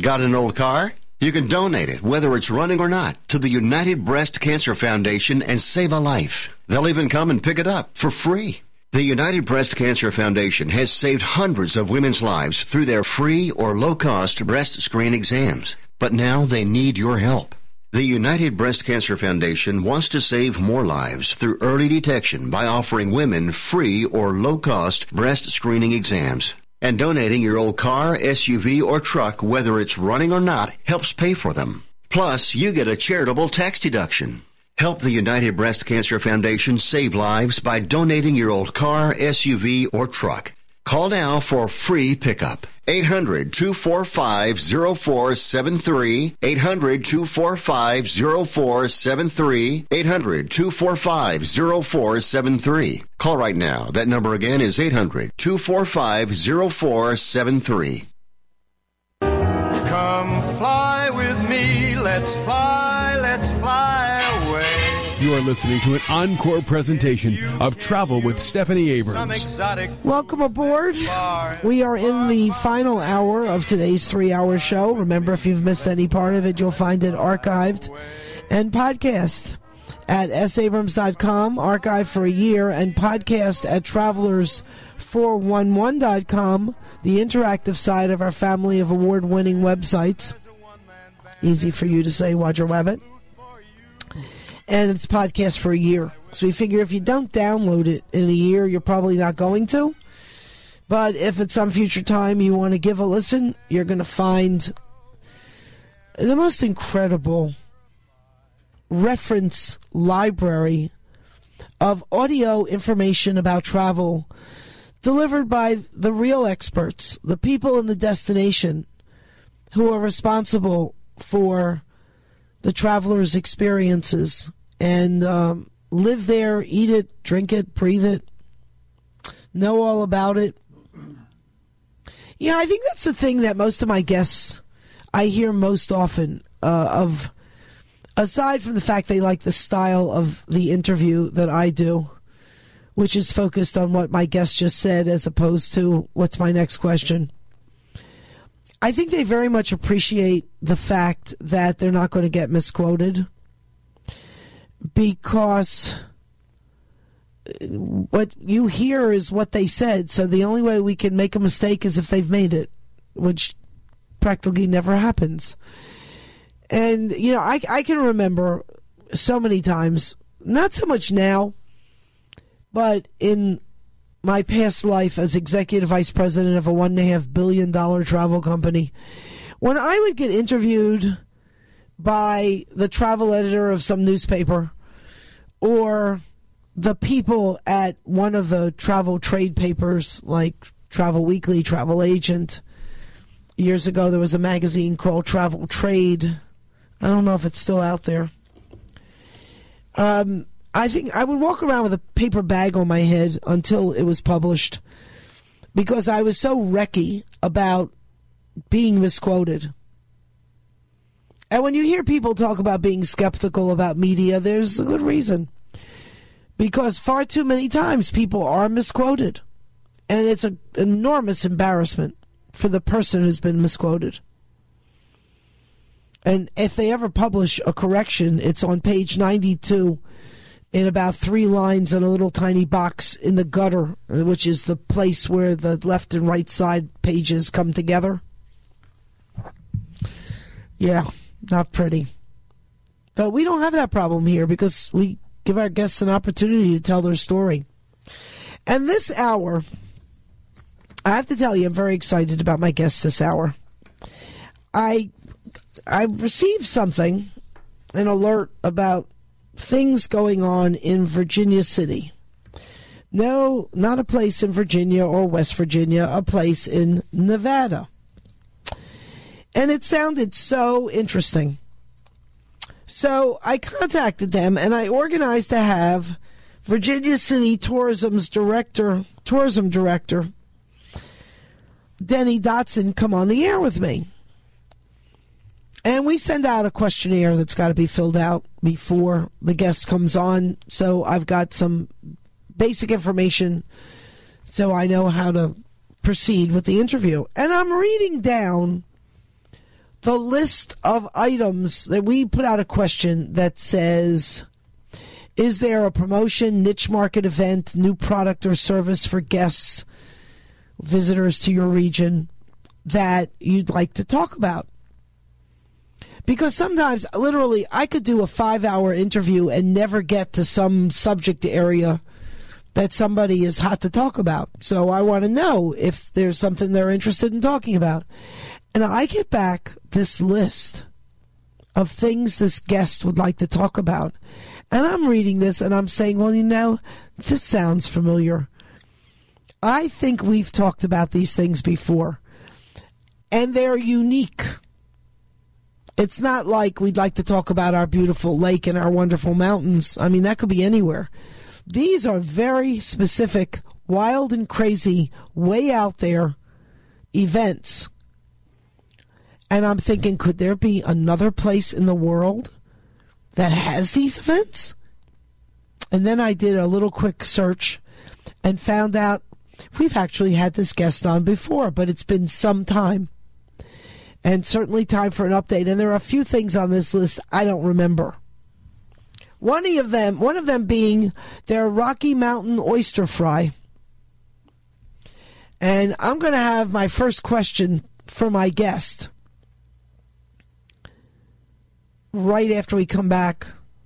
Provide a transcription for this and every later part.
Got an old car? You can donate it, whether it's running or not, to the United Breast Cancer Foundation and save a life. They'll even come and pick it up for free. The United Breast Cancer Foundation has saved hundreds of women's lives through their free or low-cost breast screen exams. But now they need your help. The United Breast Cancer Foundation wants to save more lives through early detection by offering women free or low-cost breast screening exams. And donating your old car, SUV, or truck, whether it's running or not, helps pay for them. Plus, you get a charitable tax deduction. Help the United Breast Cancer Foundation save lives by donating your old car, SUV, or truck. Call now for free pickup. 800-245-0473. 800-245-0473. 800-245-0473. Call right now. That number again is 800-245-0473. Come fly with me. Let's fly away. You are listening to an encore presentation of Travel with Stephanie Abrams. Welcome aboard. We are in the final hour of today's 3-hour show. Remember, if you've missed any part of it, you'll find it archived and podcast at sabrams.com, archived for a year, and podcast at travelers411.com, the interactive side of our family of award-winning websites. Easy for you to say, Roger Rabbit. And it's podcast for a year. So we figure if you don't download it in a year, you're probably not going to. But if at some future time you want to give a listen, you're going to find the most incredible reference library of audio information about travel delivered by the real experts, the people in the destination who are responsible for the traveler's experiences and live there, eat it, drink it, breathe it, know all about it. Yeah, I think that's the thing that most of my guests I hear most often of, aside from the fact they like the style of the interview that I do, which is focused on what my guest just said as opposed to what's my next question. I think they very much appreciate the fact that they're not going to get misquoted, because what you hear is what they said. So the only way we can make a mistake is if they've made it, which practically never happens. And, you know, I can remember so many times, not so much now, but in my past life as executive vice president of a $1.5 billion travel company, when I would get interviewed by the travel editor of some newspaper or the people at one of the travel trade papers like Travel Weekly, Travel Agent. Years ago, there was a magazine called Travel Trade. I don't know if it's still out there. I think I would walk around with a paper bag on my head until it was published, because I was so wrecky about being misquoted. And when you hear people talk about being skeptical about media, there's a good reason. Because far too many times people are misquoted. And it's an enormous embarrassment for the person who's been misquoted. And if they ever publish a correction, it's on page 92 in about 3 lines in a little tiny box in the gutter, which is the place where the left and right side pages come together. Yeah, not pretty. But we don't have that problem here because we give our guests an opportunity to tell their story. And this hour, I have to tell you, I'm very excited about my guest this hour. I received something, an alert about things going on in Virginia City. No, not a place in Virginia or West Virginia, a place in Nevada. And it sounded so interesting. So I contacted them and I organized to have Virginia City tourism director, Denny Dotson, come on the air with me. And we send out a questionnaire that's got to be filled out before the guest comes on. So I've got some basic information so I know how to proceed with the interview. And I'm reading down the list of items that we put out a question that says, is there a promotion, niche market event, new product or service for guests, visitors to your region that you'd like to talk about? Because sometimes, literally, I could do a 5-hour interview and never get to some subject area that somebody is hot to talk about. So I want to know if there's something they're interested in talking about. And I get back this list of things this guest would like to talk about. And I'm reading this and I'm saying, well, this sounds familiar. I think we've talked about these things before. And they're unique. It's not like we'd like to talk about our beautiful lake and our wonderful mountains. I mean, that could be anywhere. These are very specific, wild and crazy, way out there events. And I'm thinking, could there be another place in the world that has these events? And then I did a little quick search and found out we've actually had this guest on before, but it's been some time. And certainly time for an update. And there are a few things on this list I don't remember. One of them being their Rocky Mountain oyster fry. And I'm going to have my first question for my guest right after we come back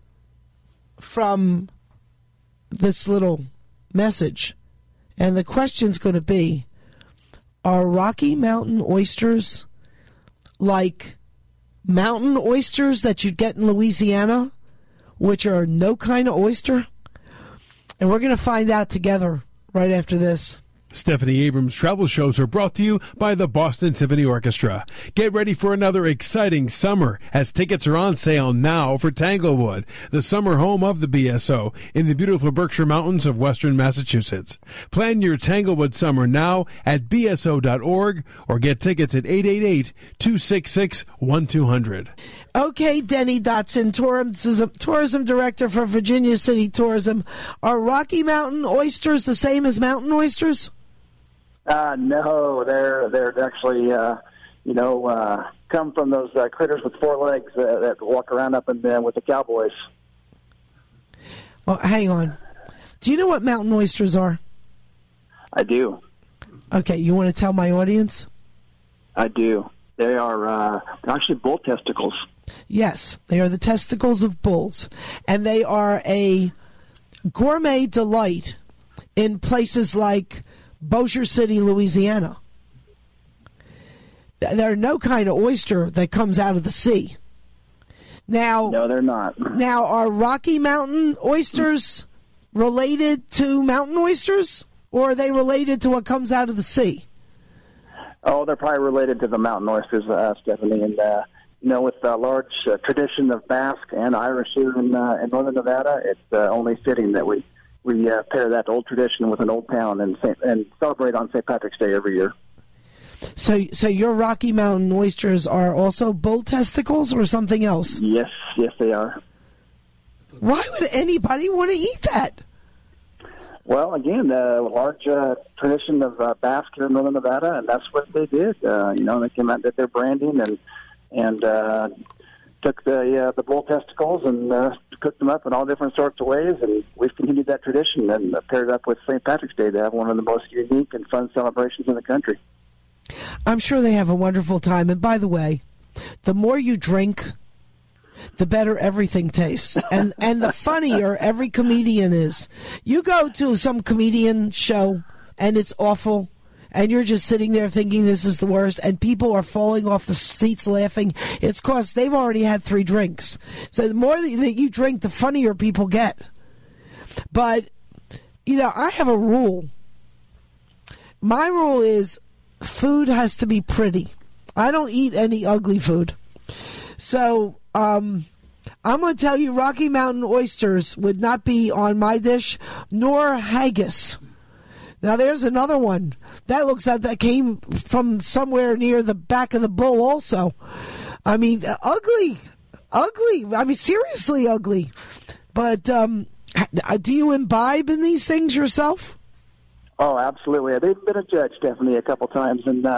from this little message. And the question's going to be, are Rocky Mountain oysters like mountain oysters that you'd get in Louisiana, which are no kind of oyster? And we're going to find out together right after this. Stephanie Abrams travel shows are brought to you by the Boston Symphony Orchestra. Get ready for another exciting summer as tickets are on sale now for Tanglewood, the summer home of the BSO in the beautiful Berkshire Mountains of western Massachusetts. Plan your Tanglewood summer now at bso.org or get tickets at 888-266-1200. Okay, Denny Dotson, tourism director for Virginia City Tourism. Are Rocky Mountain oysters the same as mountain oysters? No, they're actually, come from those critters with 4 legs that walk around up and down with the cowboys. Well, hang on. Do you know what mountain oysters are? I do. Okay, you want to tell my audience? I do. They are actually bull testicles. Yes, they are the testicles of bulls. And they are a gourmet delight in places like Bossier City, Louisiana. They're no kind of oyster that comes out of the sea. Now, no, they're not. Now, are Rocky Mountain oysters related to mountain oysters, or are they related to what comes out of the sea? Oh, they're probably related to the mountain oysters, Stephanie. And, with a large tradition of Basque and Irish here in northern Nevada, it's only fitting that we pair that old tradition with an old town and celebrate on St. Patrick's Day every year. So your Rocky Mountain oysters are also bull testicles or something else? Yes, they are. Why would anybody want to eat that? Well, again, a large tradition of Basque here in northern Nevada, and that's what they did. They came out, did their branding, and took the bull testicles and cooked them up in all different sorts of ways, and we've continued that tradition and paired it up with St. Patrick's Day to have one of the most unique and fun celebrations in the country. I'm sure they have a wonderful time. And by the way, the more you drink, the better everything tastes. And the funnier every comedian is. You go to some comedian show and it's awful, and you're just sitting there thinking this is the worst, and people are falling off the seats laughing. It's because they've already had 3 drinks. So the more that you drink, the funnier people get. But, I have a rule. My rule is food has to be pretty. I don't eat any ugly food. So, I'm going to tell you Rocky Mountain oysters would not be on my dish, nor haggis. Now, there's another one. That looks like that came from somewhere near the back of the bull also. I mean, ugly. I mean, seriously ugly. But do you imbibe in these things yourself? Oh, absolutely. They've been a judge, Stephanie, a couple times. And,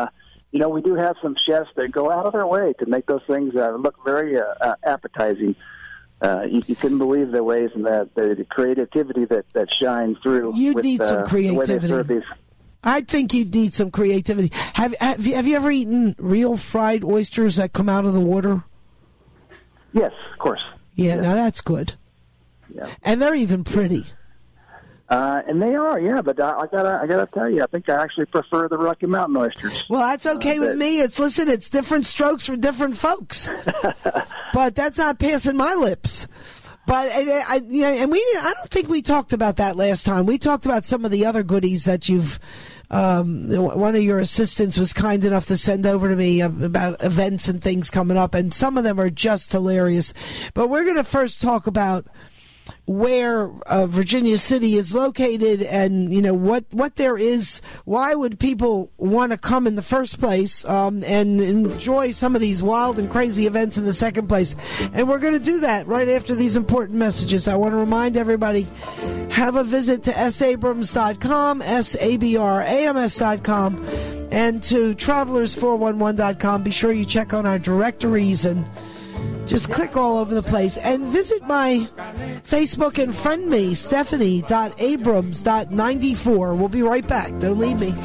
we do have some chefs that go out of their way to make those things look very appetizing. You couldn't believe the ways and the creativity that shines through. You need some creativity. The way they serve these. I think you need some creativity. Have you ever eaten real fried oysters that come out of the water? Yes, of course. Yeah, yes. Now that's good. Yeah. And they're even pretty. And they are, yeah. But I gotta tell you, I think I actually prefer the Rocky Mountain oysters. Well, that's okay with me. It's different strokes for different folks. But that's not passing my lips. But I don't think we talked about that last time. We talked about some of the other goodies that you've. One of your assistants was kind enough to send over to me about events and things coming up, and some of them are just hilarious. But we're going to first talk about where Virginia City is located, and what there is. Why would people want to come in the first place, and enjoy some of these wild and crazy events in the second place? And we're going to do that right after these important messages. I want to remind everybody, have a visit to sabrams.com, sabrams.com, and to travelers411.com. Be sure you check on our directories and just click all over the place. And visit my Facebook and friend me, Stephanie.Abrams.94. We'll be right back. Don't leave me.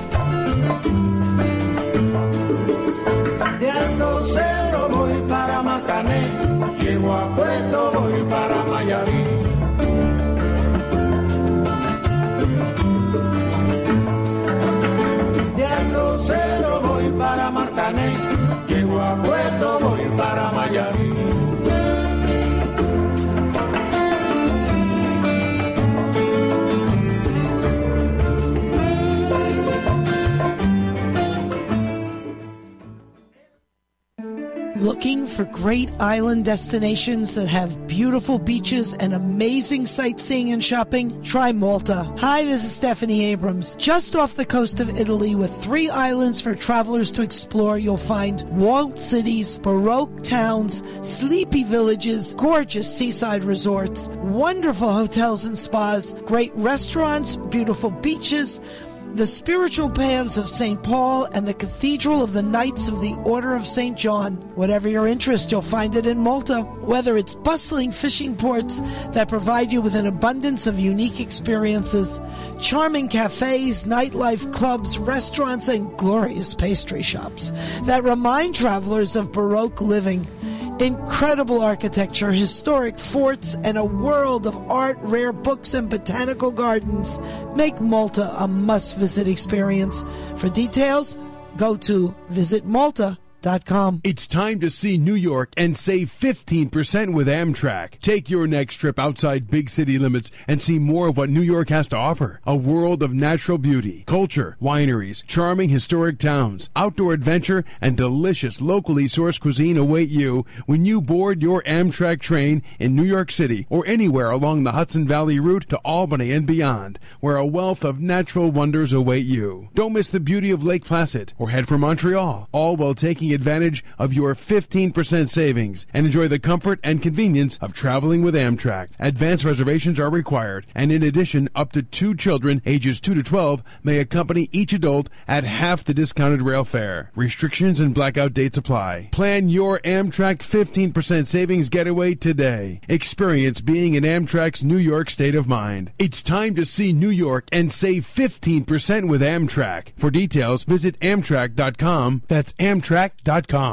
De Alto Cero voy para Macané, llego a Puerto, voy para Mayarí. De Alto Cero voy para Macané, llego a Puerto, voy para Mayarí. Looking for great island destinations that have beautiful beaches and amazing sightseeing and shopping? Try Malta. Hi, this is Stephanie Abrams. Just off the coast of Italy with 3 islands for travelers to explore, you'll find walled cities, Baroque towns, sleepy villages, gorgeous seaside resorts, wonderful hotels and spas, great restaurants, beautiful beaches, the spiritual paths of St. Paul, and the Cathedral of the Knights of the Order of St. John. Whatever your interest, you'll find it in Malta. Whether it's bustling fishing ports that provide you with an abundance of unique experiences, charming cafes, nightlife, clubs, restaurants, and glorious pastry shops that remind travelers of Baroque living, incredible architecture, historic forts, and a world of art, rare books, and botanical gardens make Malta a must-visit experience. For details, go to visitmalta.com. It's time to see New York and save 15% with Amtrak. Take your next trip outside big city limits and see more of what New York has to offer. A world of natural beauty, culture, wineries, charming historic towns, outdoor adventure, and delicious locally sourced cuisine await you when you board your Amtrak train in New York City or anywhere along the Hudson Valley route to Albany and beyond, where a wealth of natural wonders await you. Don't miss the beauty of Lake Placid or head for Montreal, all while taking advantage of your 15% savings and enjoy the comfort and convenience of traveling with Amtrak. Advance reservations are required, and in addition, up to 2 children ages 2 to 12 may accompany each adult at half the discounted rail fare. Restrictions and blackout dates apply. Plan your Amtrak 15% savings getaway today. Experience being in Amtrak's New York state of mind. It's time to see New York and save 15% with Amtrak. For details, visit Amtrak.com. That's Amtrak.com.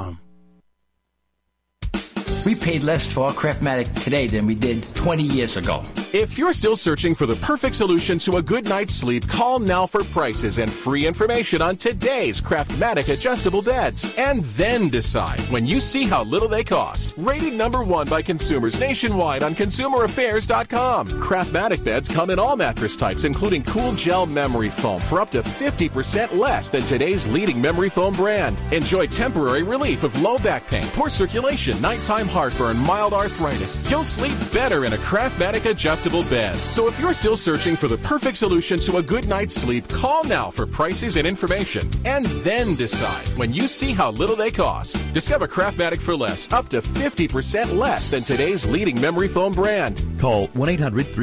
We paid less for our Craftmatic today than we did 20 years ago. If you're still searching for the perfect solution to a good night's sleep, call now for prices and free information on today's Craftmatic adjustable beds. And then decide when you see how little they cost. Rated #1 by consumers nationwide on ConsumerAffairs.com. Craftmatic beds come in all mattress types, including cool gel memory foam for up to 50% less than today's leading memory foam brand. Enjoy temporary relief of low back pain, poor circulation, nighttime heartburn, mild arthritis. You'll sleep better in a Craftmatic adjustable bed. So if you're still searching for the perfect solution to a good night's sleep, call now for prices and information. And then decide when you see how little they cost. Discover Craftmatic for less, up to 50% less than today's leading memory foam brand. Call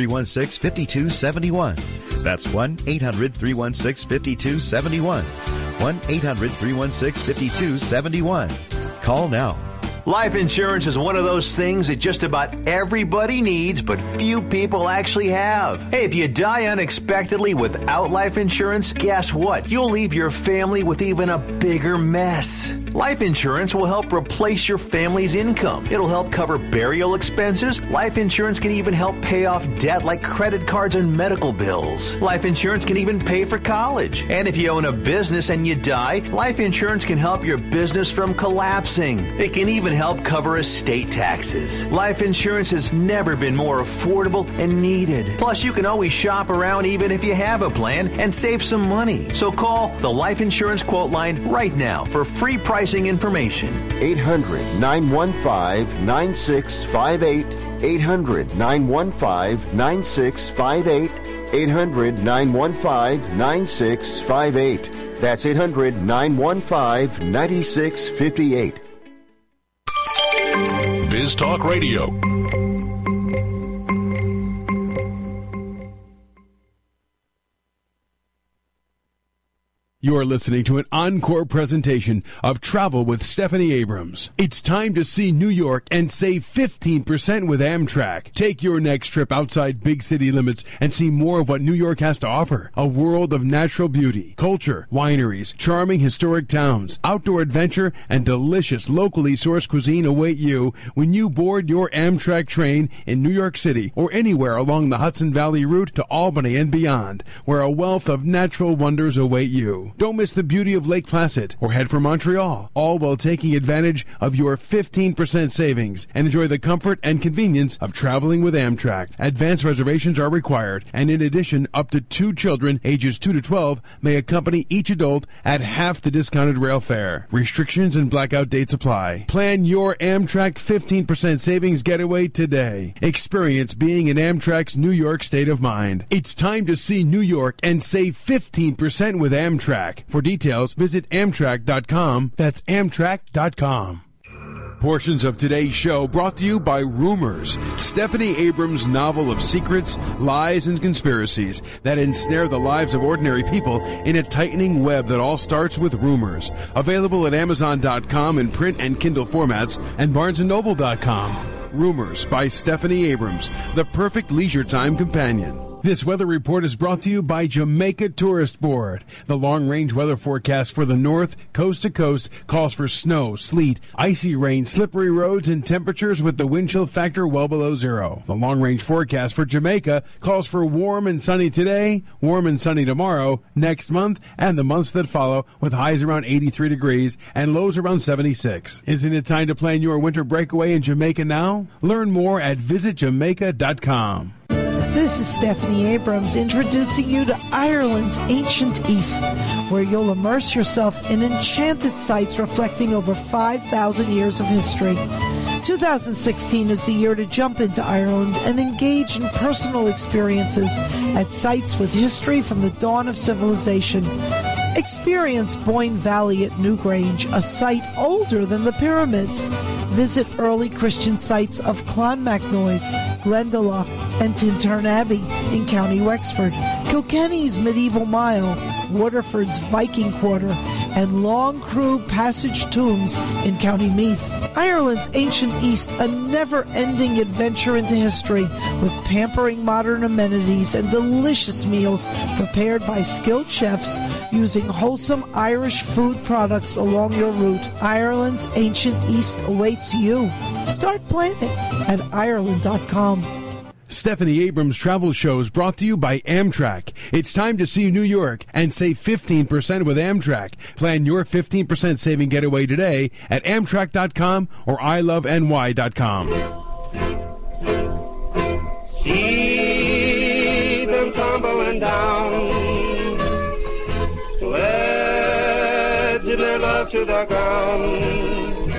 1-800-316-5271. That's 1-800-316-5271. 1-800-316-5271. Call now. Life insurance is one of those things that just about everybody needs, but few people actually have. Hey, if you die unexpectedly without life insurance, guess what? You'll leave your family with even a bigger mess. Life insurance will help replace your family's income. It'll help cover burial expenses. Life insurance can even help pay off debt like credit cards and medical bills. Life insurance can even pay for college. And if you own a business and you die, life insurance can help your business from collapsing. It can even help cover estate taxes. Life insurance has never been more affordable and needed. Plus, you can always shop around even if you have a plan and save some money. So call the Life Insurance Quote Line right now for free pricing information. 800-915-9658. 800-915-9658. 800-915-9658. That's 800-915-9658. Biz Talk Radio. You're listening to an encore presentation of Travel with Stephanie Abrams. It's time to see New York and save 15% with Amtrak. Take your next trip outside big city limits and see more of what New York has to offer. A world of natural beauty, culture, wineries, charming historic towns, outdoor adventure, and delicious locally sourced cuisine await you when you board your Amtrak train in New York City or anywhere along the Hudson Valley route to Albany and beyond, where a wealth of natural wonders await you. Don't miss the beauty of Lake Placid or head for Montreal, all while taking advantage of your 15% savings and enjoy the comfort and convenience of traveling with Amtrak. Advance reservations are required, and in addition, up to 2 children ages 2 to 12 may accompany each adult at half the discounted rail fare. Restrictions and blackout dates apply. Plan your Amtrak 15% savings getaway today. Experience being in Amtrak's New York state of mind. It's time to see New York and save 15% with Amtrak. For details, visit Amtrak.com. That's Amtrak.com. Portions of today's show brought to you by Rumors, Stephanie Abrams' novel of secrets, lies, and conspiracies that ensnare the lives of ordinary people in a tightening web that all starts with rumors. Available at Amazon.com in print and Kindle formats and BarnesandNoble.com. Rumors by Stephanie Abrams, the perfect leisure time companion. This weather report is brought to you by Jamaica Tourist Board. The long-range weather forecast for the north, coast to coast, calls for snow, sleet, icy rain, slippery roads, and temperatures with the wind chill factor well below zero. The long-range forecast for Jamaica calls for warm and sunny today, warm and sunny tomorrow, next month, and the months that follow, with highs around 83 degrees and lows around 76. Isn't it time to plan your winter breakaway in Jamaica now? Learn more at visitjamaica.com. This is Stephanie Abrams introducing you to Ireland's ancient East, where you'll immerse yourself in enchanted sites reflecting over 5,000 years of history. 2016 is the year to jump into Ireland and engage in personal experiences at sites with history from the dawn of civilization. Experience Boyne Valley at Newgrange, a site older than the pyramids. Visit early Christian sites of Clonmacnoise, Glendalough, and Tintern Abbey in County Wexford, Kilkenny's Medieval Mile, Waterford's Viking Quarter, and Long Crew Passage Tombs in County Meath. Ireland's ancient East, a never-ending adventure into history with pampering modern amenities and delicious meals prepared by skilled chefs using wholesome Irish food products along your route. Ireland's ancient East awaits you. Start planning at Ireland.com. Stephanie Abrams Travel Shows brought to you by Amtrak. It's time to see New York and save 15% with Amtrak. Plan your 15% saving getaway today at Amtrak.com or iloveny.com. See them tumbling down, pledging their love to the ground.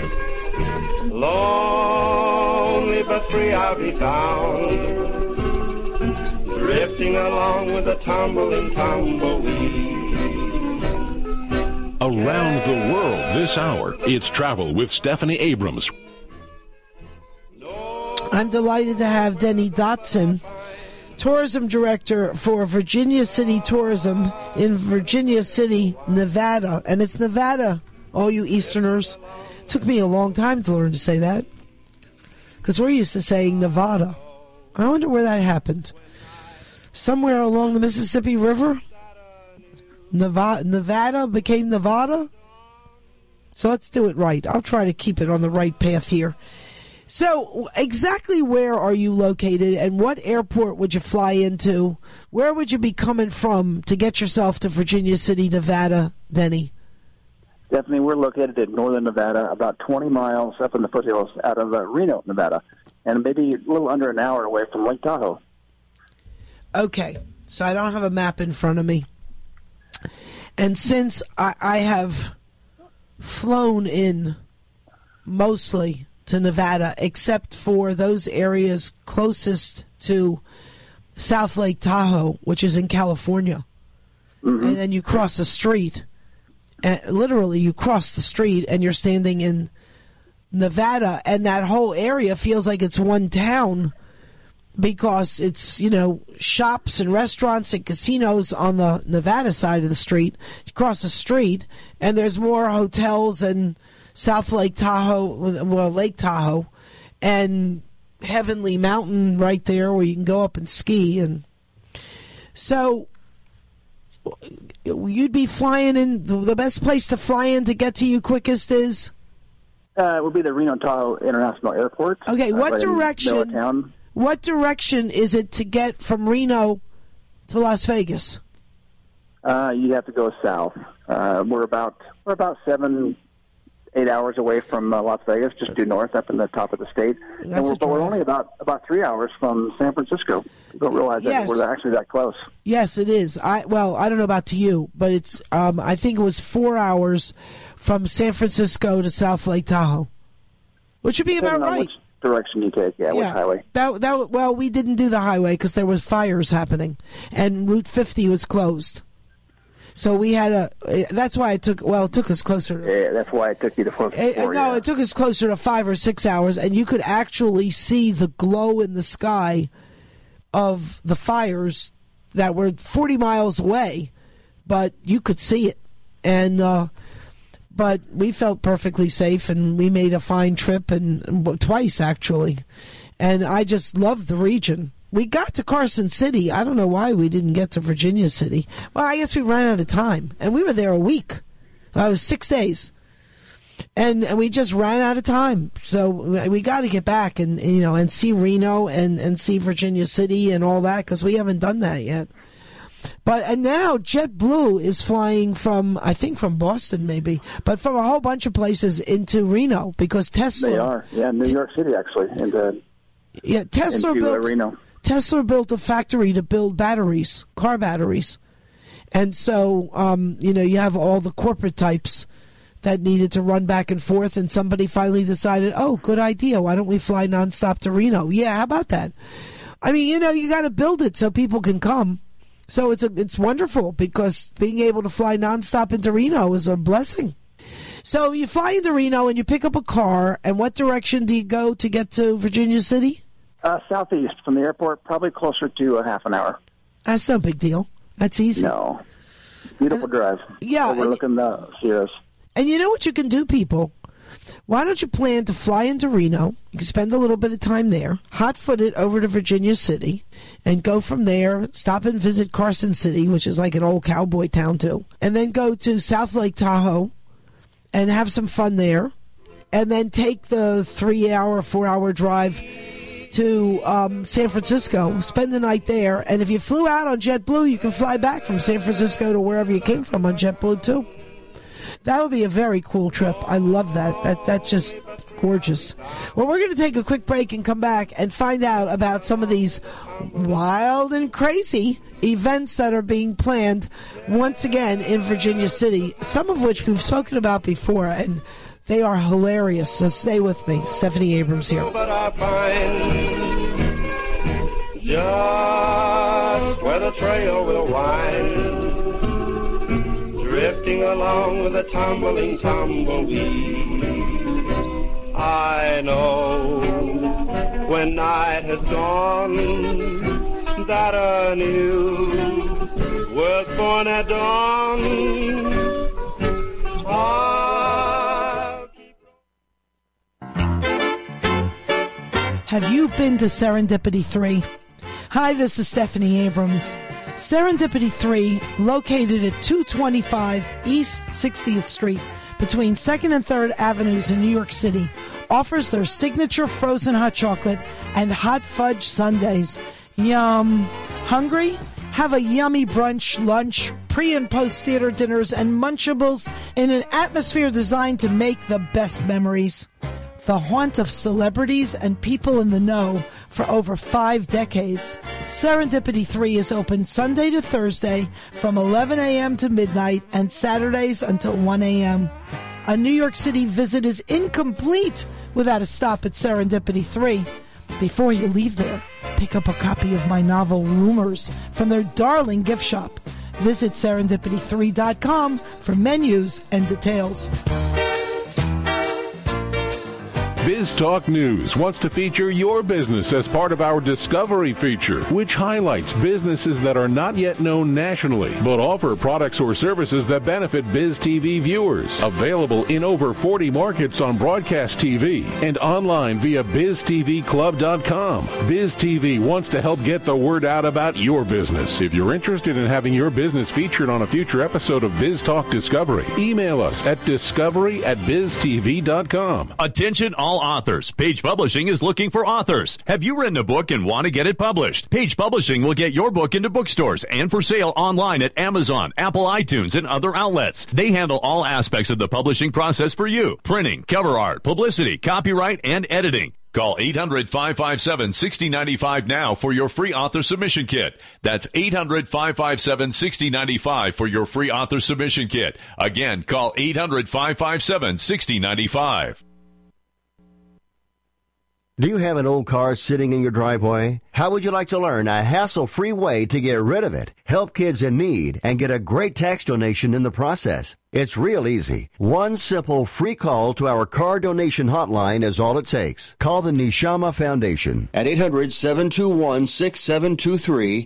Lonely but free out of town, drifting along with a tumbling tumbleweed. Around the world this hour, it's Travel with Stephanie Abrams. I'm delighted to have Denny Dotson tourism director for Virginia City Tourism in Virginia City, Nevada. And it's Nevada, all you Easterners. It took me a long time to learn to say that, because we're used to saying Nevada. I wonder where that happened. Somewhere along the Mississippi River? Nevada became Nevada? So let's do it right. I'll try to keep it on the right path here. So exactly where are you located, and what airport would you fly into? Where would you be coming from to get yourself to Virginia City, Nevada, Denny? Definitely, we're located in northern Nevada, about 20 miles up in the foothills out of Reno, Nevada, and maybe a little under an hour away from Lake Tahoe. Okay, so I don't have a map in front of me. And since I have flown in mostly to Nevada, except for those areas closest to South Lake Tahoe, which is in California. Mm-hmm. And then you cross the street, and literally you cross the street and you're standing in Nevada, and that whole area feels like it's one town, because it's, shops and restaurants and casinos on the Nevada side of the street. You cross the street and there's more hotels and South Lake Tahoe, well, Lake Tahoe, and Heavenly Mountain right there where you can go up and ski. And so you'd be flying in, the best place to fly in to get to you quickest is? It would be the Reno Tahoe International Airport. Okay, what right direction? In the middle of town. What direction is it to get from Reno to Las Vegas? You have to go south. We're about 7-8 hours away from Las Vegas, just due north, up in the top of the state. But we're only about 3 hours from San Francisco. You don't realize that we're actually that close. Yes, it is. I don't know about to you, but it's. I think it was 4 hours from San Francisco to South Lake Tahoe, which would be about right. Which direction you take, which highway? Well, we didn't do the highway because there was fires happening, and Route 50 was closed. So we had that's why it took us closer. Yeah, that's why it took you to 4. It took us closer to 5 or 6 hours, and you could actually see the glow in the sky of the fires that were 40 miles away, but you could see it. And but we felt perfectly safe, and we made a fine trip, and twice actually. And I just loved the region. We got to Carson City. I don't know why we didn't get to Virginia City. Well, I guess we ran out of time, and we were there a week. It was 6 days, and we just ran out of time. So we got to get back and see Reno and see Virginia City and all that, because we haven't done that yet. And now JetBlue is flying from Boston maybe, but from a whole bunch of places into Reno, because Tesla. They are, New York City actually, Tesla built Reno. Tesla built a factory to build batteries, car batteries, and so you have all the corporate types that needed to run back and forth, and somebody finally decided, good idea, why don't we fly nonstop to Reno? Yeah, how about that? I mean, you got to build it so people can come. So it's wonderful, because being able to fly nonstop into Reno is a blessing. So you fly into Reno and you pick up a car, and what direction do you go to get to Virginia City? Southeast from the airport, probably closer to a half an hour. That's no big deal. That's easy. No. Beautiful drive. Yeah. Overlooking the Sierras. And you know what you can do, people? Why don't you plan to fly into Reno? You can spend a little bit of time there, hot-footed over to Virginia City, and go from there, stop and visit Carson City, which is like an old cowboy town too, and then go to South Lake Tahoe and have some fun there, and then take the 4-hour drive to San Francisco, spend the night there, and if you flew out on JetBlue, you can fly back from San Francisco to wherever you came from on JetBlue too. That would be a very cool trip. I love that. That's just gorgeous. Well, we're going to take a quick break and come back and find out about some of these wild and crazy events that are being planned once again in Virginia City, some of which we've spoken about before, and they are hilarious. So stay with me. Stephanie Abrams here. But I find just where the trail will wind, drifting along with a tumbling tumbleweed. I know when night has gone, without a news. Was born at dawn. Have you been to Serendipity 3? Hi, this is Stephanie Abrams. Serendipity 3, located at 225 East 60th Street, between 2nd and 3rd Avenues in New York City, offers their signature frozen hot chocolate and hot fudge sundaes. Yum. Hungry? Have a yummy brunch, lunch, pre- and post-theater dinners, and Munchables in an atmosphere designed to make the best memories. The haunt of celebrities and people in the know for over 5 decades, Serendipity 3 is open Sunday to Thursday from 11 a.m. to midnight and Saturdays until 1 a.m. A New York City visit is incomplete without a stop at Serendipity 3. Before you leave there, pick up a copy of my novel Rumors from their darling gift shop. Visit serendipity3.com for menus and details. Biz Talk News wants to feature your business as part of our Discovery feature, which highlights businesses that are not yet known nationally, but offer products or services that benefit Biz TV viewers. Available in over 40 markets on broadcast TV and online via BizTVClub.com. Biz TV wants to help get the word out about your business. If you're interested in having your business featured on a future episode of Biz Talk Discovery, email us at discovery@biztv.com. Attention all authors. Page Publishing is looking for authors. Have you written a book and want to get it published? Page Publishing will get your book into bookstores and for sale online at Amazon, Apple iTunes, and other outlets. They handle all aspects of the publishing process for you. Printing, cover art, publicity, copyright, and editing. Call 800-557-6095 now for your free author submission kit. That's 800-557-6095 for your free author submission kit. Again, call 800-557-6095. Do you have an old car sitting in your driveway? How would you like to learn a hassle-free way to get rid of it, help kids in need, and get a great tax donation in the process? It's real easy. One simple free call to our car donation hotline is all it takes. Call the Neshama Foundation at 800-721-6723,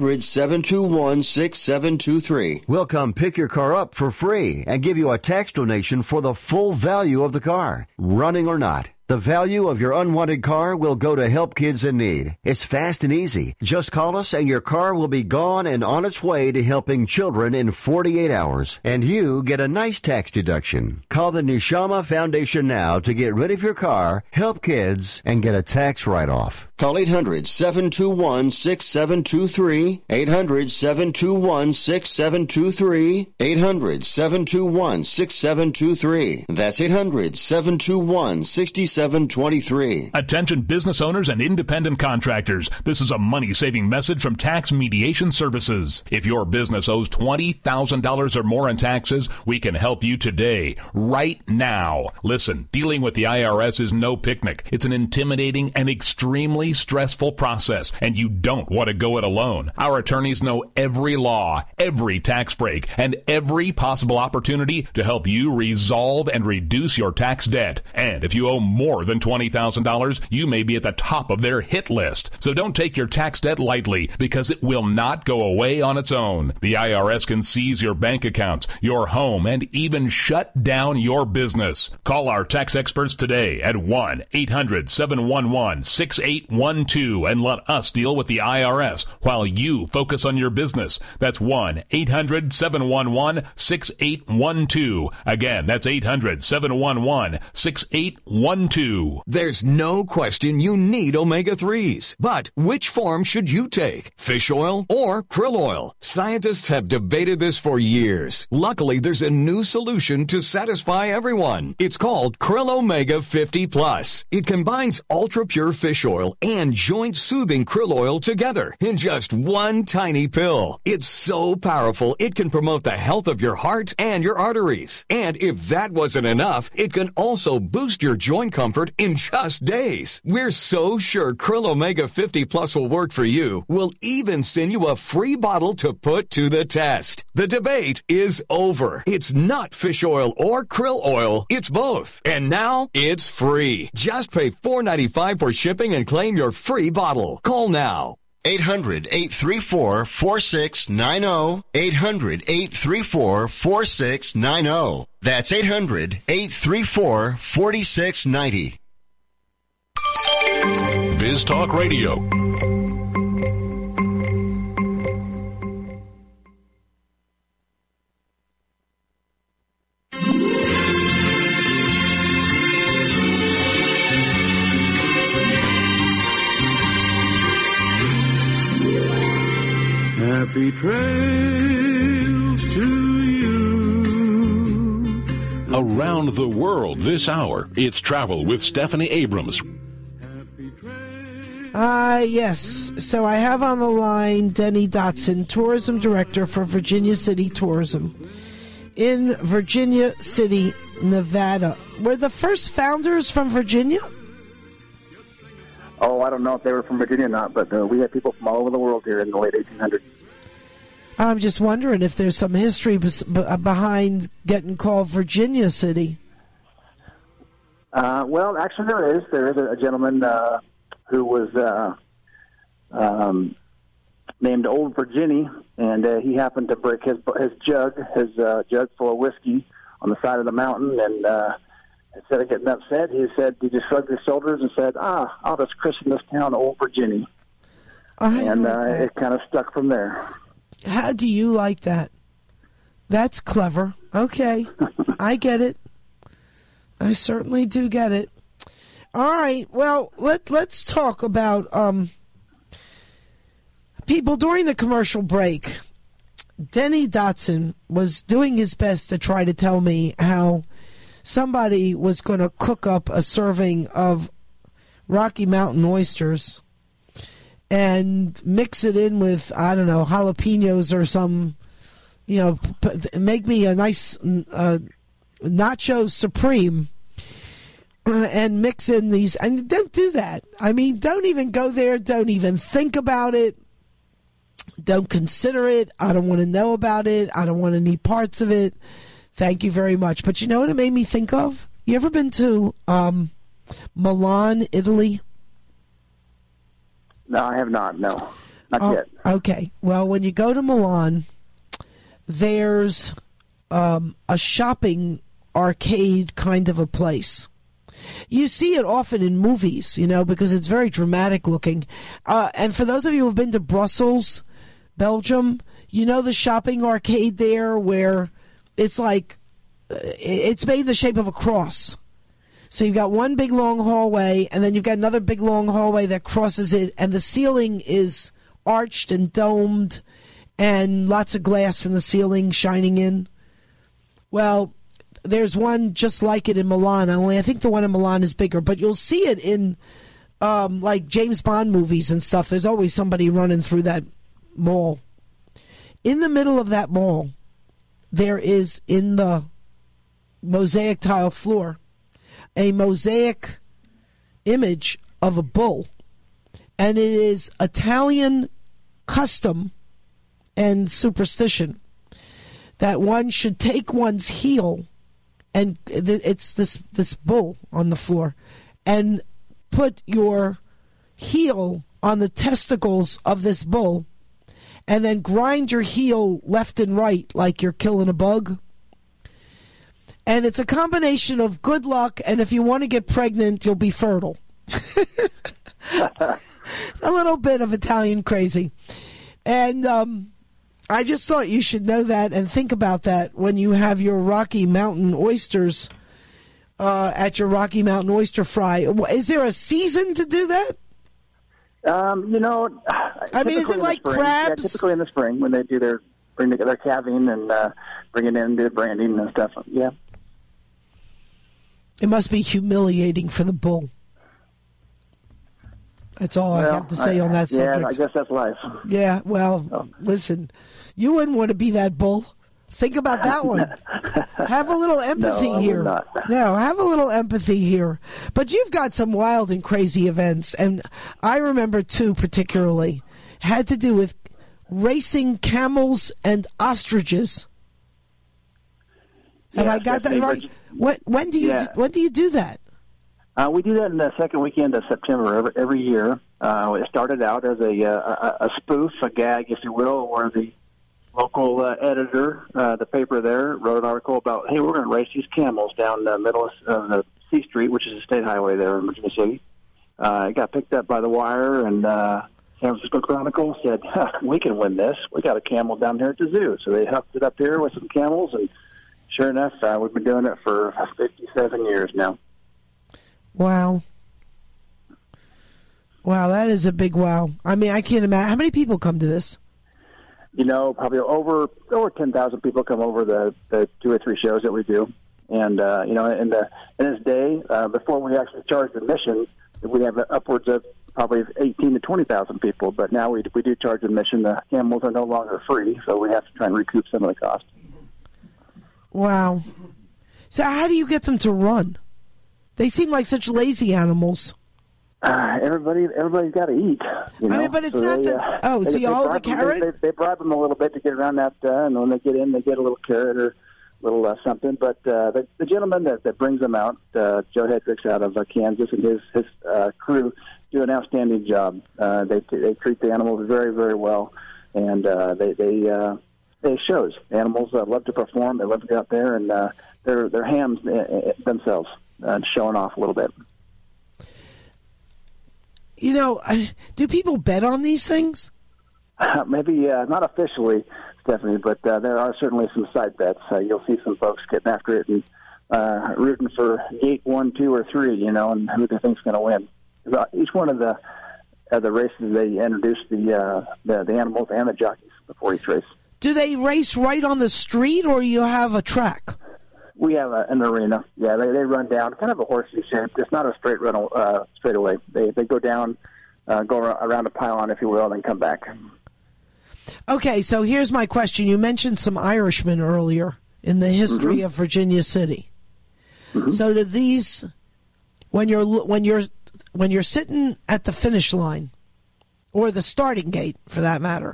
800-721-6723. We'll come pick your car up for free and give you a tax donation for the full value of the car, running or not. The value of your unwanted car will go to help kids in need. It's fast and easy. Just call us and your car will be gone and on its way to helping children in 48 hours. And you get a nice tax deduction. Call the Neshama Foundation now to get rid of your car, help kids, and get a tax write-off. Call 800-721-6723, 800-721-6723, 800-721-6723. That's 800-721-6723. Attention business owners and independent contractors. This is a money-saving message from Tax Mediation Services. If your business owes $20,000 or more in taxes, we can help you today, right now. Listen, dealing with the IRS is no picnic. It's an intimidating and extremely stressful process, and you don't want to go it alone. Our attorneys know every law, every tax break, and every possible opportunity to help you resolve and reduce your tax debt. And if you owe more than $20,000, you may be at the top of their hit list. So don't take your tax debt lightly, because it will not go away on its own. The IRS can seize your bank accounts, your home, and even shut down your business. Call our tax experts today at 1-800-711-6812 and let us deal with the IRS while you focus on your business. That's 1-800-711-6812. Again, that's 800-711-6812. There's no question you need omega-3s. But which form should you take? Fish oil or krill oil? Scientists have debated this for years. Luckily, there's a new solution to satisfy everyone. It's called Krill Omega 50 Plus. It combines ultra-pure fish oil and joint-soothing krill oil together in just one tiny pill. It's so powerful, it can promote the health of your heart and your arteries. And if that wasn't enough, it can also boost your joint comfort in just days. We're so sure Krill Omega 50 Plus will work for you. We'll even send you a free bottle to put to the test. The debate is over. It's not fish oil or krill oil. It's both. And now it's free. Just pay $4.95 for shipping and claim your free bottle. Call now. 800-834-4690. 800-834-4690. That's 800-834-4690. Biz Talk Radio. Happy trails to you. Around the world this hour, it's Travel with Stephanie Abrams. Yes. So I have on the line Denny Dotson, Tourism Director for Virginia City Tourism in Virginia City, Nevada. Were the first founders from Virginia? Oh, I don't know if they were from Virginia or not, but we had people from all over the world here in the late 1800s. I'm just wondering if there's some history behind getting called Virginia City. Well, actually there is. There is a gentleman who was named Old Virginia, and he happened to break his jug full of whiskey on the side of the mountain, and instead of getting upset, he just shrugged his shoulders and said, I'll just christen this town Old Virginia. And it kind of stuck from there. How do you like that? That's clever. Okay. I get it. I certainly do get it. All right. Well, let's talk about people during the commercial break. Denny Dotson was doing his best to try to tell me how somebody was going to cook up a serving of Rocky Mountain oysters and mix it in with, I don't know, jalapenos or some, make me a nice nacho supreme and mix in these. And don't do that. I mean, don't even go there. Don't even think about it. Don't consider it. I don't want to know about it. I don't want any parts of it. Thank you very much. But you know what it made me think of? You ever been to Milan, Italy? No, I have not. No, not yet. Okay. Well, when you go to Milan, there's a shopping arcade kind of a place. You see it often in movies, because it's very dramatic looking. And for those of you who have been to Brussels, Belgium, the shopping arcade there where it's like it's made in the shape of a cross. So you've got one big long hallway, and then you've got another big long hallway that crosses it, and the ceiling is arched and domed, and lots of glass in the ceiling shining in. Well, there's one just like it in Milan. Only I think the one in Milan is bigger, but you'll see it in like James Bond movies and stuff. There's always somebody running through that mall. In the middle of that mall, there is, in the mosaic tile floor, a mosaic image of a bull, and it is Italian custom and superstition that one should take one's heel, and it's this bull on the floor, and put your heel on the testicles of this bull, and then grind your heel left and right like you're killing a bug. And it's a combination of good luck, and if you want to get pregnant, you'll be fertile. A little bit of Italian crazy. And I just thought you should know that and think about that when you have your Rocky Mountain oysters at your Rocky Mountain Oyster Fry. Is there a season to do that? I mean, is it like crabs? Yeah, typically in the spring when they do bring their calving and bring it in and do branding and stuff. Yeah. It must be humiliating for the bull. That's all I have to say on that subject. Yeah, I guess that's life. Yeah, well, Listen, you wouldn't want to be that bull. Think about that one. Have a little empathy here. No, have a little empathy here. But you've got some wild and crazy events, and I remember two particularly had to do with racing camels and ostriches. Have I got that right? When do you do that? We do that in the second weekend of September every year, It started out as a spoof, a gag, if you will, where the local editor, the paper there, wrote an article about, hey, we're going to race these camels down the middle of the C Street, which is a state highway there in Virginia City. It got picked up by the Wire, and San Francisco Chronicle said, we can win this. We got a camel down here at the zoo. So they hooked it up here with some camels, and sure enough, we've been doing it for 57 years now. Wow. Wow, that is a big wow. I mean, I can't imagine. How many people come to this? You know, probably over 10,000 people come over the 2 or 3 shows that we do. And, you know, in this day, before we actually charge admission, we have upwards of probably 18 to 20,000 people. But now we do charge admission. The camels are no longer free, so we have to try and recoup some of the cost. Wow. So how do you get them to run? They seem like such lazy animals. Everybody's got to eat. You know? I mean, but it's so not that. So you hold the carrot? They bribe them a little bit to get around that, and when they get in, they get a little carrot or a little something. But the gentleman that brings them out, Joe Hedricks out of Kansas, and his crew do an outstanding job. They treat the animals very, very well, and they shows. Animals love to perform. They love to get out there, and they're hams themselves, showing off a little bit. You know, do people bet on these things? Maybe not officially, Stephanie, but there are certainly some side bets. You'll see some folks getting after it and rooting for gate 1, 2, or 3, you know, and who they think's going to win. Each one of the races, they introduce the animals and the jockeys before each race. Do they race right on the street, or you have a track? We have an arena. Yeah, they run down, kind of a horsey shape. It's not a straight run straightaway. They go down, go around a pylon, if you will, and then come back. Okay, so here's my question. You mentioned some Irishmen earlier in the history of Virginia City. So do these, when you're sitting at the finish line, or the starting gate for that matter,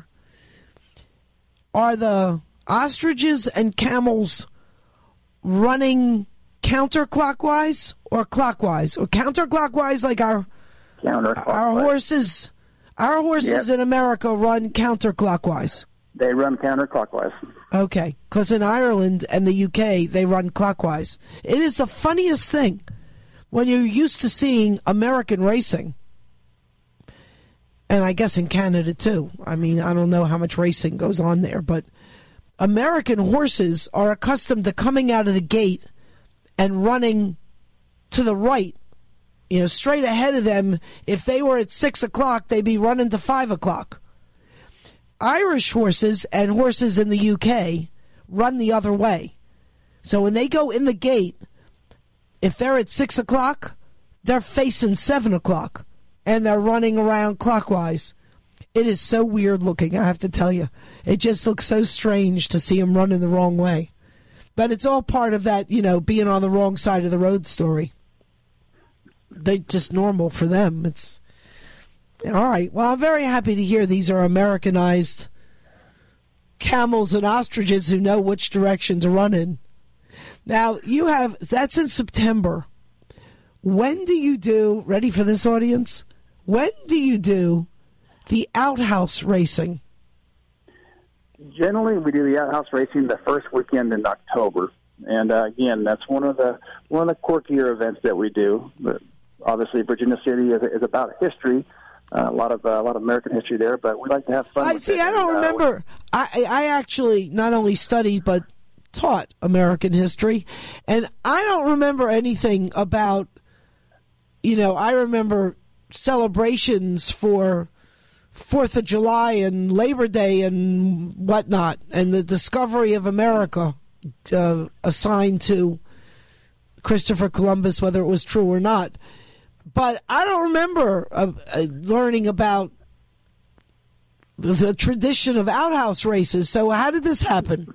are the ostriches and camels running counterclockwise or clockwise? Or counterclockwise, like our horses? Our horses in America run counterclockwise. They run counterclockwise. Okay, because in Ireland and the UK, they run clockwise. It is the funniest thing when you're used to seeing American racing, and I guess in Canada too. I mean, I don't know how much racing goes on there, but American horses are accustomed to coming out of the gate and running to the right, you know, straight ahead of them. If they were at 6 o'clock, they'd be running to 5 o'clock. Irish horses and horses in the UK run the other way. So when they go in the gate, if they're at 6 o'clock, they're facing 7 o'clock, and they're running around clockwise. It is so weird looking, I have to tell you. It just looks so strange to see them running the wrong way. But it's all part of that, you know, being on the wrong side of the road story. They're just normal for them. It's all right. Well, I'm very happy to hear these are Americanized camels and ostriches who know which direction to run in. Now, that's in September. When do you do, ready for this audience? When do you do the outhouse racing? Generally, we do the outhouse racing the first weekend in October, and again, that's one of the quirkier events that we do. But obviously, Virginia City is about history, a lot of American history there. But we like to have fun. I don't remember. I actually not only studied but taught American history, and I don't remember anything about. You know, I remember celebrations for 4th of July and Labor Day and whatnot, and the discovery of America assigned to Christopher Columbus, whether it was true or not. But I don't remember learning about the tradition of outhouse races. So how did this happen?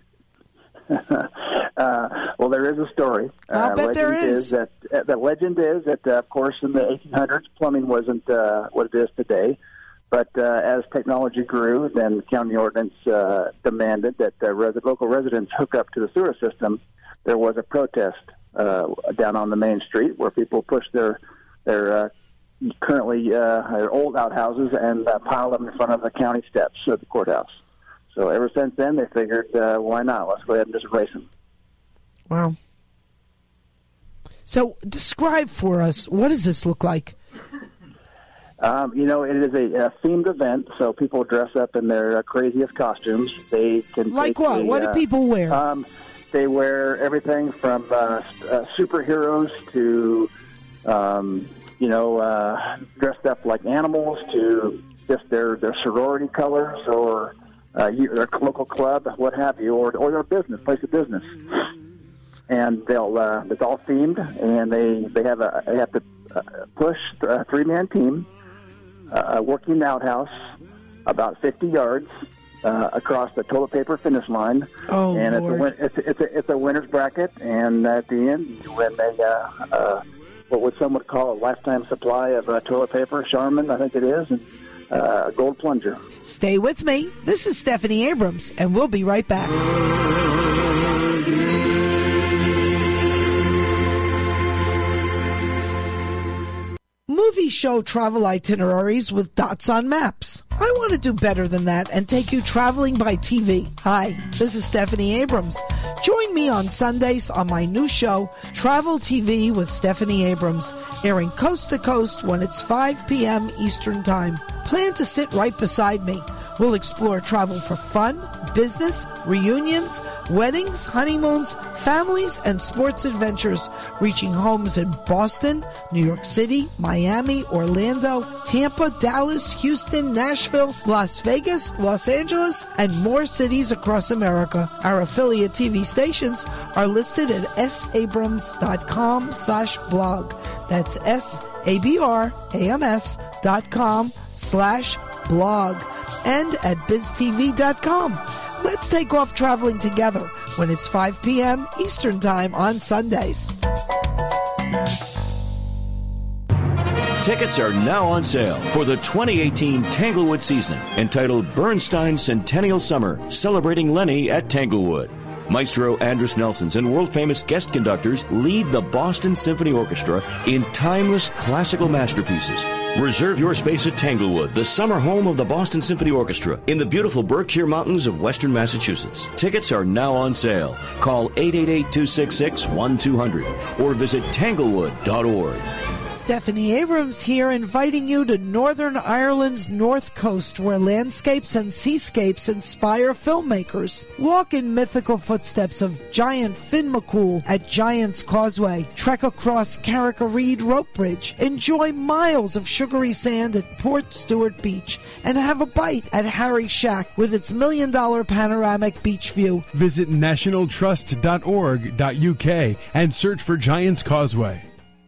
Well, there is a story. I'll bet there is. The legend is that, of course, in the 1800s, plumbing wasn't what it is today. But as technology grew, then the county ordinance demanded that local residents hook up to the sewer system. There was a protest down on the main street where people pushed their currently are old outhouses and piled them in front of the county steps of the courthouse. So ever since then, they figured, why not? Let's go ahead and just erase them. Wow. So describe for us, what does this look like? It is a themed event, so people dress up in their craziest costumes. They can like what? What do people wear? They wear everything from superheroes to, dressed up like animals to just their sorority colors or their local club, what have you, or their place of business. And it's all themed, and they have to push a 3-man team working the outhouse about 50 yards across the toilet paper finish line. Oh, and Lord. it's a winner's bracket, and at the end you win what some would call a lifetime supply of toilet paper, Charmin, I think it is, and a gold plunger. Stay with me. This is Stephanie Abrams, and we'll be right back. Movies show travel itineraries with dots on maps. I want to do better than that and take you traveling by TV. Hi, this is Stephanie Abrams. Join me on Sundays on my new show, Travel TV with Stephanie Abrams, airing coast to coast when it's 5 p.m. Eastern Time. Plan to sit right beside me. We'll explore travel for fun, business, reunions, weddings, honeymoons, families, and sports adventures, reaching homes in Boston, New York City, Miami, Orlando, Tampa, Dallas, Houston, Nashville, Las Vegas, Los Angeles, and more cities across America. Our affiliate TV stations are listed at sabrams.com/blog. That's sabrams.com/blog. And at biztv.com. Let's take off traveling together when it's 5 p.m. Eastern Time on Sundays. Tickets are now on sale for the 2018 Tanglewood season, entitled Bernstein Centennial Summer, celebrating Lenny at Tanglewood. Maestro Andris Nelsons and world-famous guest conductors lead the Boston Symphony Orchestra in timeless classical masterpieces. Reserve your space at Tanglewood, the summer home of the Boston Symphony Orchestra in the beautiful Berkshire Mountains of western Massachusetts. Tickets are now on sale. Call 888-266-1200 or visit tanglewood.org. Stephanie Abrams here, inviting you to Northern Ireland's North Coast, where landscapes and seascapes inspire filmmakers. Walk in mythical footsteps of Giant Finn McCool at Giant's Causeway. Trek across Carrick-a-Reed Rope Bridge. Enjoy miles of sugary sand at Port Stewart Beach. And have a bite at Harry Shack with its $1 million panoramic beach view. Visit nationaltrust.org.uk and search for Giant's Causeway.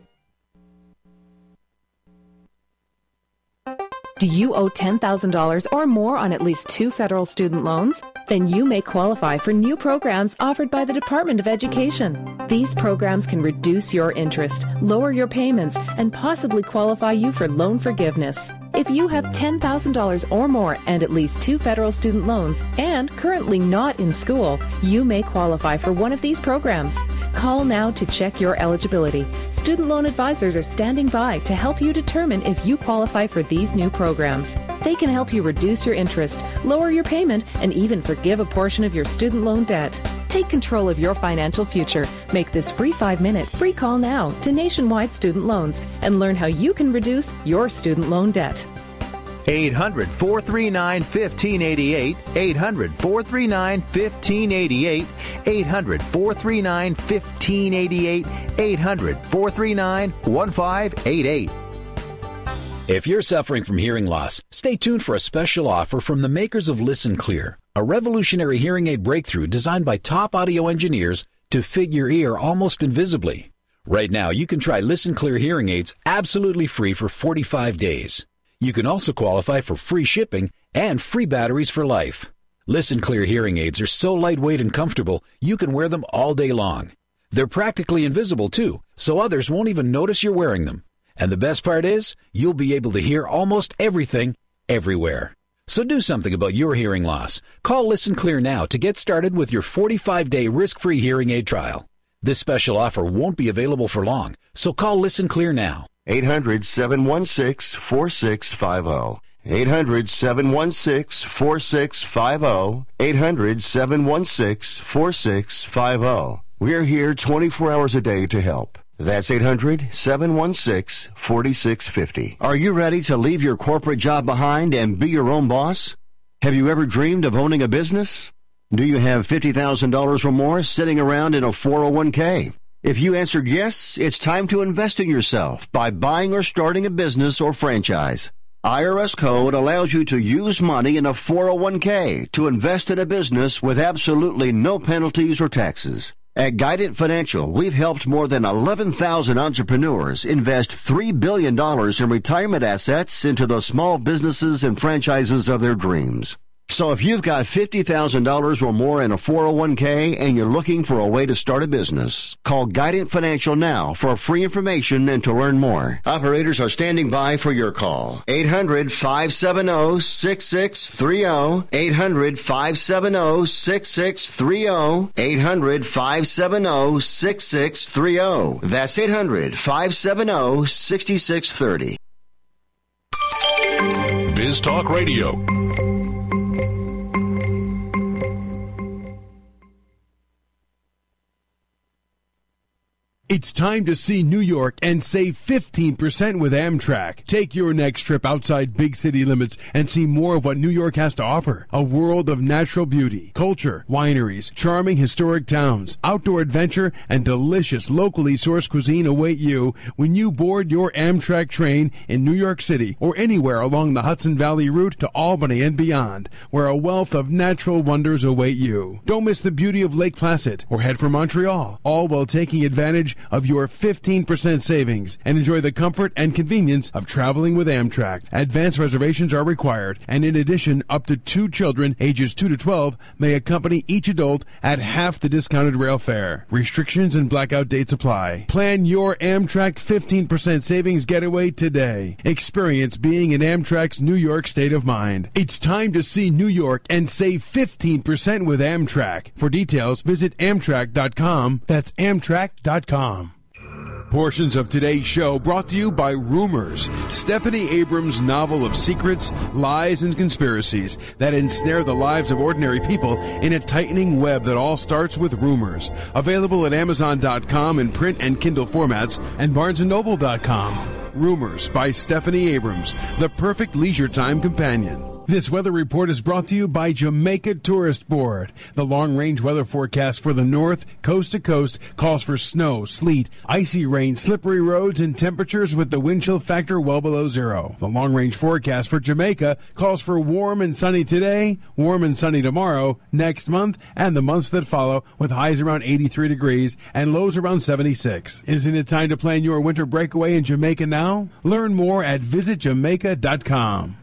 Do you owe $10,000 or more on at least 2 federal student loans? Then you may qualify for new programs offered by the Department of Education. These programs can reduce your interest, lower your payments, and possibly qualify you for loan forgiveness. If you have $10,000 or more and at least 2 federal student loans and currently not in school, you may qualify for one of these programs. Call now to check your eligibility. Student loan advisors are standing by to help you determine if you qualify for these new programs. They can help you reduce your interest, lower your payment, and even forgive a portion of your student loan debt. Take control of your financial future. Make this free 5-minute free call now to Nationwide Student Loans and learn how you can reduce your student loan debt. 800-439-1588, 800-439-1588, 800-439-1588, 800-439-1588. If you're suffering from hearing loss, stay tuned for a special offer from the makers of Listen Clear, a revolutionary hearing aid breakthrough designed by top audio engineers to fit your ear almost invisibly. Right now, you can try Listen Clear hearing aids absolutely free for 45 days. You can also qualify for free shipping and free batteries for life. Listen Clear hearing aids are so lightweight and comfortable, you can wear them all day long. They're practically invisible, too, so others won't even notice you're wearing them. And the best part is, you'll be able to hear almost everything, everywhere. So do something about your hearing loss. Call Listen Clear now to get started with your 45-day risk-free hearing aid trial. This special offer won't be available for long, so call Listen Clear now. 800-716-4650. 800-716-4650. 800-716-4650. We're here 24 hours a day to help. That's 800-716-4650. Are you ready to leave your corporate job behind and be your own boss? Have you ever dreamed of owning a business? Do you have $50,000 or more sitting around in a 401k? If you answered yes, it's time to invest in yourself by buying or starting a business or franchise. IRS code allows you to use money in a 401k to invest in a business with absolutely no penalties or taxes. At Guidant Financial, we've helped more than 11,000 entrepreneurs invest $3 billion in retirement assets into the small businesses and franchises of their dreams. So if you've got $50,000 or more in a 401k and you're looking for a way to start a business, call Guidant Financial now for free information and to learn more. Operators are standing by for your call. 800-570-6630. 800-570-6630. 800-570-6630. That's 800-570-6630. Biz Talk Radio. It's time to see New York and save 15% with Amtrak. Take your next trip outside big city limits and see more of what New York has to offer. A world of natural beauty, culture, wineries, charming historic towns, outdoor adventure, and delicious locally sourced cuisine await you when you board your Amtrak train in New York City or anywhere along the Hudson Valley route to Albany and beyond, where a wealth of natural wonders await you. Don't miss the beauty of Lake Placid or head for Montreal, all while taking advantage of your 15% savings and enjoy the comfort and convenience of traveling with Amtrak. Advance reservations are required, and in addition, up to 2 children ages 2 to 12 may accompany each adult at half the discounted rail fare. Restrictions and blackout dates apply. Plan your Amtrak 15% savings getaway today. Experience being in Amtrak's New York state of mind. It's time to see New York and save 15% with Amtrak. For details, visit Amtrak.com. That's Amtrak.com. Portions of today's show brought to you by Rumors, Stephanie Abrams' novel of secrets, lies, and conspiracies that ensnare the lives of ordinary people in a tightening web that all starts with rumors. Available at Amazon.com in print and Kindle formats and BarnesandNoble.com. Rumors by Stephanie Abrams, the perfect leisure time companion. This weather report is brought to you by Jamaica Tourist Board. The long-range weather forecast for the north, coast to coast, calls for snow, sleet, icy rain, slippery roads, and temperatures with the wind chill factor well below zero. The long-range forecast for Jamaica calls for warm and sunny today, warm and sunny tomorrow, next month, and the months that follow, with highs around 83 degrees and lows around 76. Isn't it time to plan your winter breakaway in Jamaica now? Learn more at visitjamaica.com.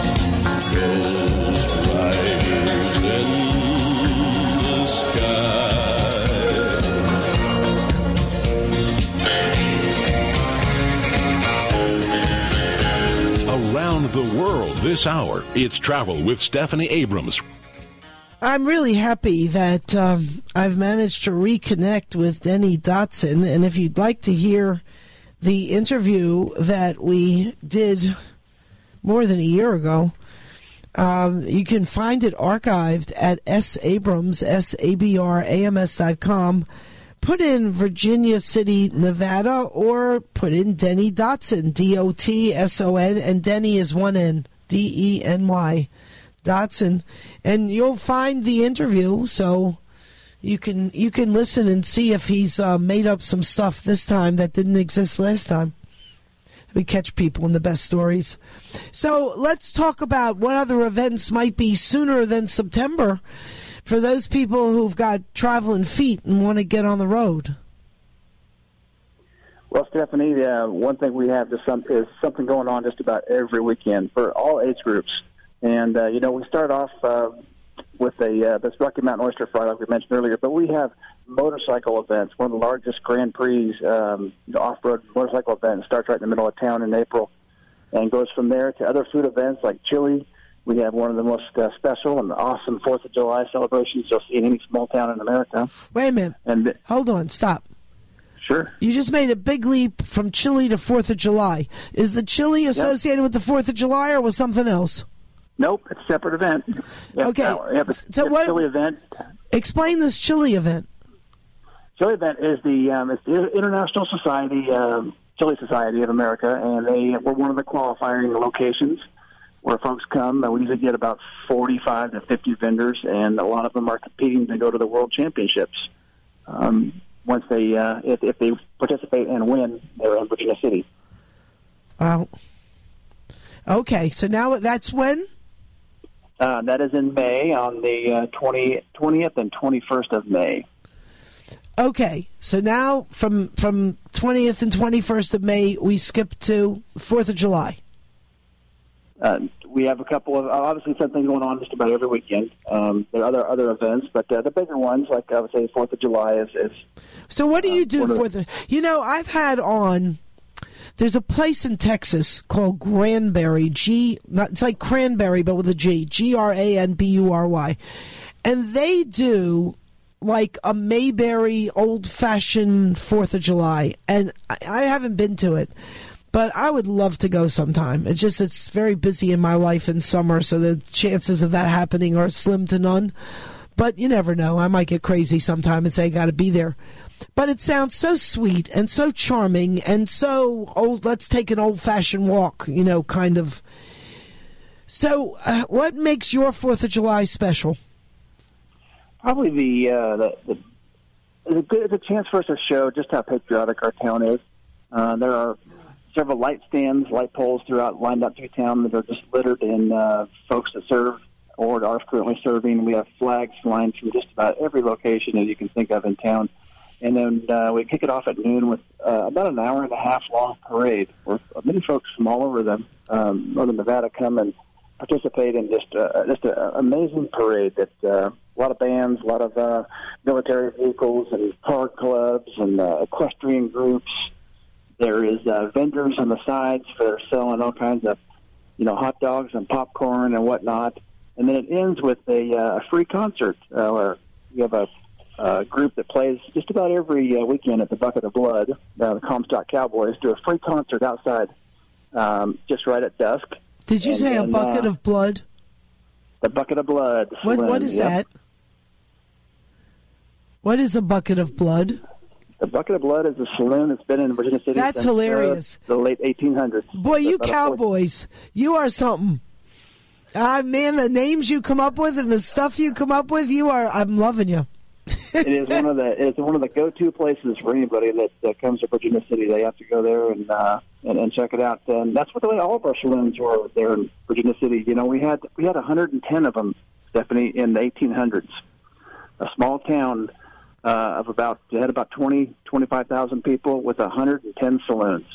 Around the world this hour, it's Travel with Stephanie Abrams. I'm really happy that I've managed to reconnect with Denny Dotson, and if you'd like to hear the interview that we did more than a year ago, you can find it archived at sabrams.com. Put in Virginia City, Nevada, or put in Denny Dotson, Dotson, and Denny is one N, Deny, Dotson, and you'll find the interview. So you can listen and see if he's made up some stuff this time that didn't exist last time. We catch people in the best stories. So let's talk about what other events might be sooner than September for those people who've got traveling feet and want to get on the road. Well, Stephanie, one thing we have is something going on just about every weekend for all age groups. And, we start off with this Rocky Mountain Oyster Fry, like we mentioned earlier, but we have motorcycle events. One of the largest Grand Prix off-road motorcycle events starts right in the middle of town in April and goes from there to other food events like chili. We have one of the most special and awesome 4th of July celebrations you'll see in any small town in America. Wait a minute. Hold on. Stop. Sure. You just made a big leap from chili to 4th of July. Is the chili associated with the 4th of July or with something else? Nope, it's a separate event. Yep, Okay. So what chili event? Explain this chili event. Chili event is it's the International Society, Chili Society of America, and we're one of the qualifying locations where folks come. We usually get about 45 to 50 vendors, and a lot of them are competing to go to the World Championships. Once they, if they participate and win, they're in Virginia City. Wow. Okay, so now that's when? That is in May, on the 20th and 21st of May. Okay, so now from 20th and 21st of May, we skip to 4th of July. We have a couple of, obviously, something going on just about every weekend. There are other events, but the bigger ones, like I would say, 4th of July is. So what do you do for the? I've had on. There's a place in Texas called Granbury. It's like cranberry, but with a G. Granbury, and they do like a Mayberry old-fashioned 4th of July, and I haven't been to it. But I would love to go sometime. It's very busy in my life in summer, so the chances of that happening are slim to none. But you never know. I might get crazy sometime and say I got to be there. But it sounds so sweet and so charming and so old. Let's take an old-fashioned walk, kind of. So what makes your 4th of July special? Probably it's a chance for us to show just how patriotic our town is. There are several light poles lined up through town that are just littered in folks that serve or are currently serving. We have flags flying from just about every location that you can think of in town. And then we kick it off at noon with about an hour and a half long parade where many folks from all over northern Nevada come and participate in just an amazing parade that a lot of bands, a lot of military vehicles and car clubs and equestrian groups. There is vendors on the sides that are selling all kinds of, hot dogs and popcorn and whatnot. And then it ends with a free concert where we have a group that plays just about every weekend at the Bucket of Blood. The Comstock Cowboys do a free concert outside just right at dusk. Did you say a Bucket of Blood? The Bucket of Blood. What is that? What is the Bucket of Blood? The Bucket of Blood is a saloon that's been in Virginia City That's since hilarious. The late 1800s. Boy, you cowboys, you are something. Man, the names you come up with and the stuff you come up with, I'm loving you. It is one of the go-to places for anybody that comes to Virginia City. They have to go there and check it out. And that's what the way all of our saloons were there in Virginia City. We had 110 of them, Stephanie, in the 1800s. A small town of about 25,000 people with 110 saloons.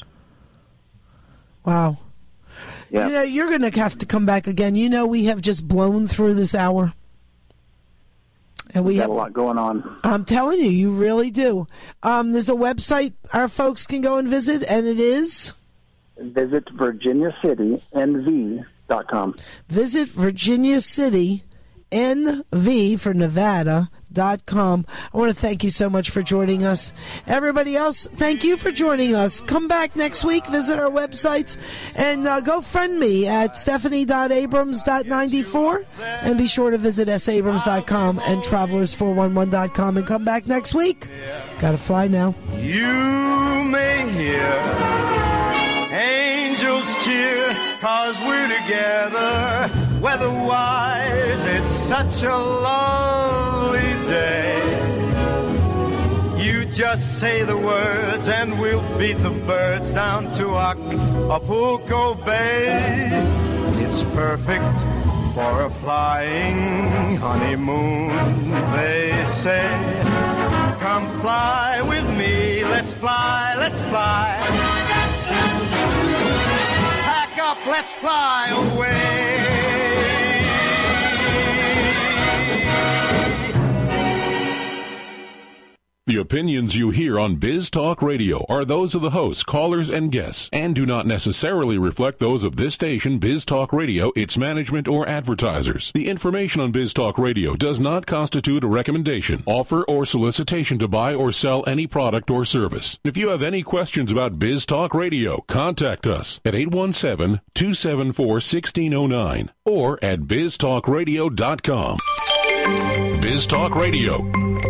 Wow. Yeah. You're going to have to come back again. We have just blown through this hour. And we have a lot going on. I'm telling you, you really do. There's a website our folks can go and visit, and it is? Visit VirginiaCityNV.com. Visit VirginiaCityNV for Nevada.com. I want to thank you so much for joining us. Everybody else, thank you for joining us. Come back next week, visit our websites, and go friend me at stephanie.abrams.94, and be sure to visit sabrams.com and travelers411.com, and come back next week. Gotta fly now. You may hear angels cheer, 'cause we're together. Weather-wise, it's such a lovely day. You just say the words and we'll beat the birds down to Acapulco Bay. It's perfect for a flying honeymoon, they say. Come fly with me, let's fly, let's fly. Pack up, let's fly away. The opinions you hear on Biz Talk Radio are those of the hosts, callers, and guests, and do not necessarily reflect those of this station, Biz Talk Radio, its management, or advertisers. The information on Biz Talk Radio does not constitute a recommendation, offer, or solicitation to buy or sell any product or service. If you have any questions about Biz Talk Radio, contact us at 817-274-1609 or at biztalkradio.com. Biz Talk Radio.